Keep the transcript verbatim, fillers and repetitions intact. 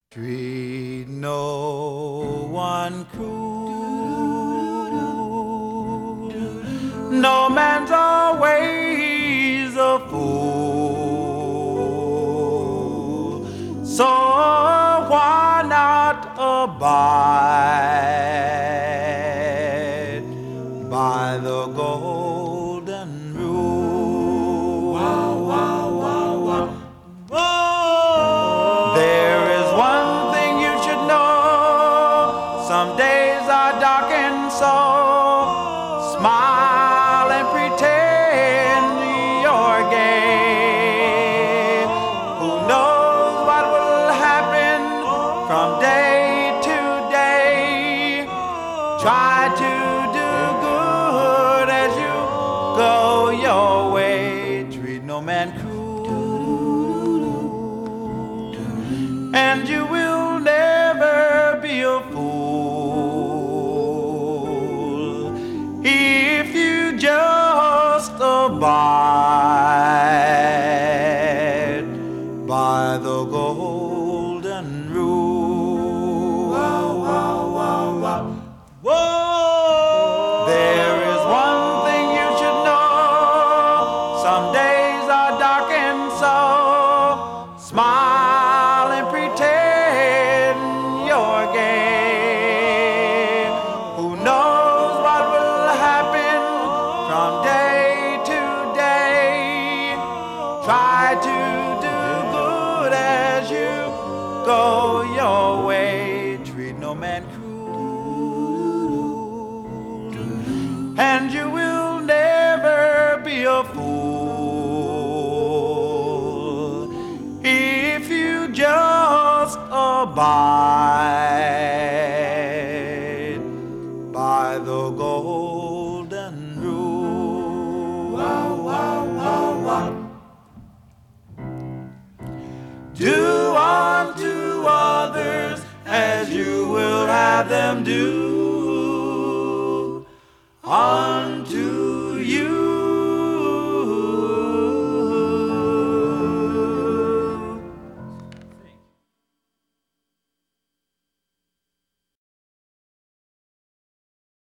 Treat no one cruel. No man's always a fool. So why not abide by the golden rule? Wow, wow, wow, wow. Whoa. There is one thing you should know. Some days are dark and so smile and pretend you're gay. Who knows what will happen from day to day? Try to do good as you go your way. Treat no man cruel, and you will never be a fool if you just abide by the golden rule. Wow, wow, wow, wow. Whoa! There is one thing you should know. Some days are dark and so smile and pretend you're gay. Who knows what will happen from day to day? Try to do good as you go your way. Treat no man cruel, and you will never be a fool if you just abide by the golden rule. Wow, wow, wow, wow. Do unto others as you will have them do